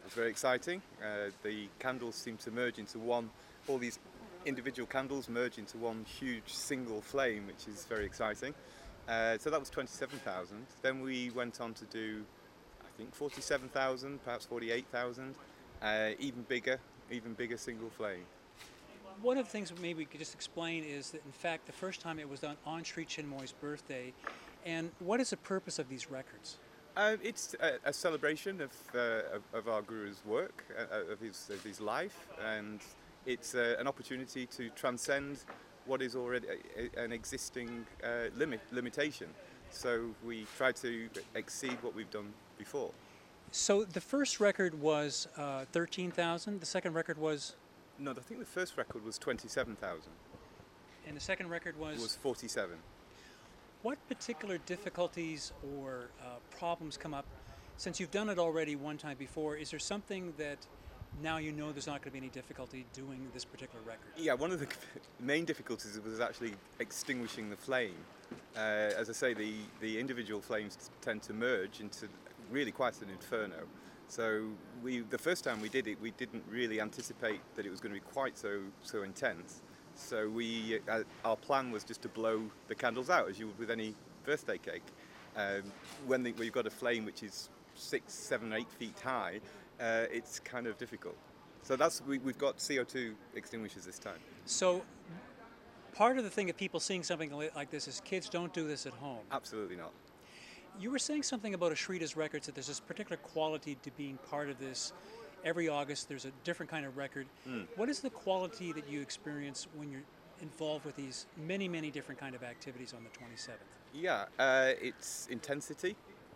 was very exciting. The candles seem to merge into one, all these individual candles merge into one huge single flame, which is very exciting. So that was 27,000. Then we went on to do, I think, 47,000, perhaps 48,000, even bigger single flame. One of the things maybe we could just explain is that, in fact, the first time it was done on Sri Chinmoy's birthday. And what is the purpose of these records? It's a celebration of our Guru's work, of his life, and it's an opportunity to transcend what is already an existing limitation. So we try to exceed what we've done before. So the first record was 13,000. The second record was? No, I think the first record was 27,000. And the second record was? Was 47. What particular difficulties or problems come up? Since you've done it already one time before, is there something that now you know there's not going to be any difficulty doing this particular record? Yeah, one of the main difficulties was actually extinguishing the flame. As I say, the individual flames tend to merge into really quite an inferno. So the first time we did it, we didn't really anticipate that it was going to be quite so intense. So our plan was just to blow the candles out, as you would with any birthday cake. When you've got a flame which is 6, 7, 8 feet high, it's kind of difficult. So we've got CO2 extinguishers this time. So part of the thing of people seeing something like this is kids don't do this at home. Absolutely not. You were saying something about Ashrita's records, that there's this particular quality to being part of this. Every August there's a different kind of record. What is the quality that you experience when you're involved with these many, many different kind of activities on the 27th? Yeah, it's intensity,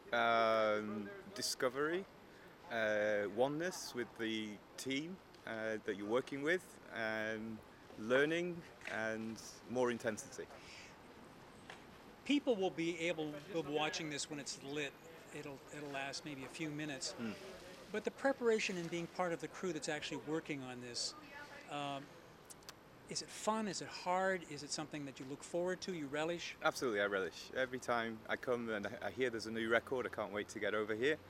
discovery, oneness with the team that you're working with, learning, and more intensity. People will be watching this when it's lit. It'll last maybe a few minutes. But the preparation and being part of the crew that's actually working on this, is it fun? Is it hard? Is it something that you look forward to, you relish? Absolutely, I relish. Every time I come and I hear there's a new record, I can't wait to get over here.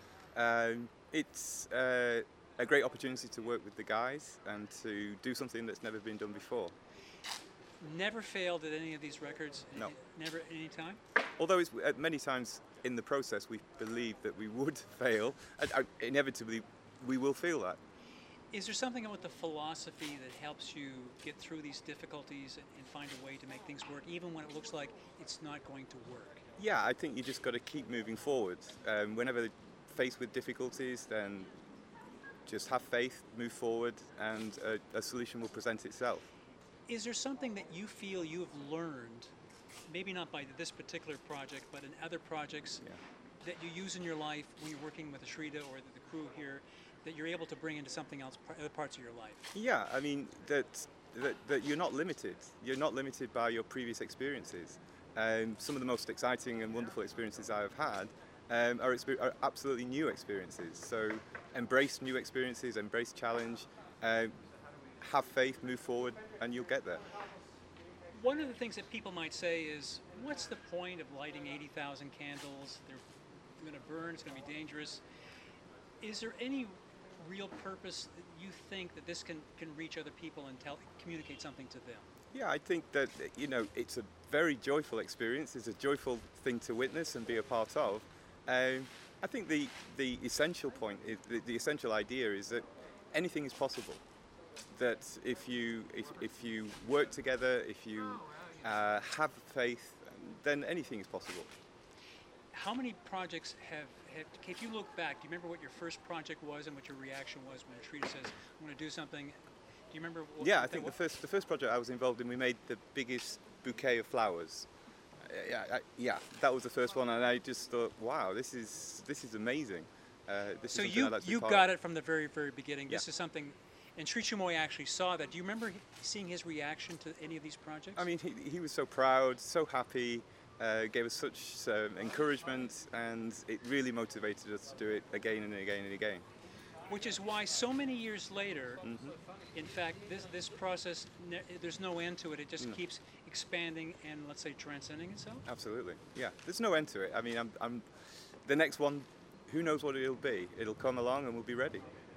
It's a great opportunity to work with the guys and to do something that's never been done before. Never failed at any of these records? No. Never at any time? Although many times in the process we believe that we would fail, inevitably we will feel that. Is there something about the philosophy that helps you get through these difficulties and find a way to make things work, even when it looks like it's not going to work? Yeah, I think you just got to keep moving forward. Whenever faced with difficulties, then just have faith, move forward, and a solution will present itself. Is there something that you feel you have learned, maybe not by this particular project, but in other projects, that you use in your life when you're working with Ashrita or the crew here, that you're able to bring into something else, other parts of your life? Yeah, I mean, that you're not limited. You're not limited by your previous experiences. Some of the most exciting and wonderful experiences I have had are absolutely new experiences. So embrace new experiences, embrace challenge, have faith, move forward, and you'll get there. One of the things that people might say is, what's the point of lighting 80,000 candles? They're going to burn, it's going to be dangerous. Is there any real purpose that you think that this can reach other people and communicate something to them? Yeah, I think that, it's a very joyful experience. It's a joyful thing to witness and be a part of. I think the essential point, the essential idea is that anything is possible. That if you work together, if you have faith, then anything is possible. How many projects if you look back, do you remember what your first project was and what your reaction was when Ashrita says, I'm going to do something? Do you remember what I think the first project I was involved in, we made the biggest bouquet of flowers. That was the first one, and I just thought, wow, this is amazing. So you got it from the very, very beginning. This is something. And Sri Chinmoy actually saw that. Do you remember seeing his reaction to any of these projects? I mean, he was so proud, so happy, gave us such encouragement, and it really motivated us to do it again and again and again. Which is why so many years later, in fact, this process, there's no end to it. It just keeps expanding and, let's say, transcending itself? Absolutely, yeah. There's no end to it. I mean, the next one, who knows what it'll be? It'll come along and we'll be ready.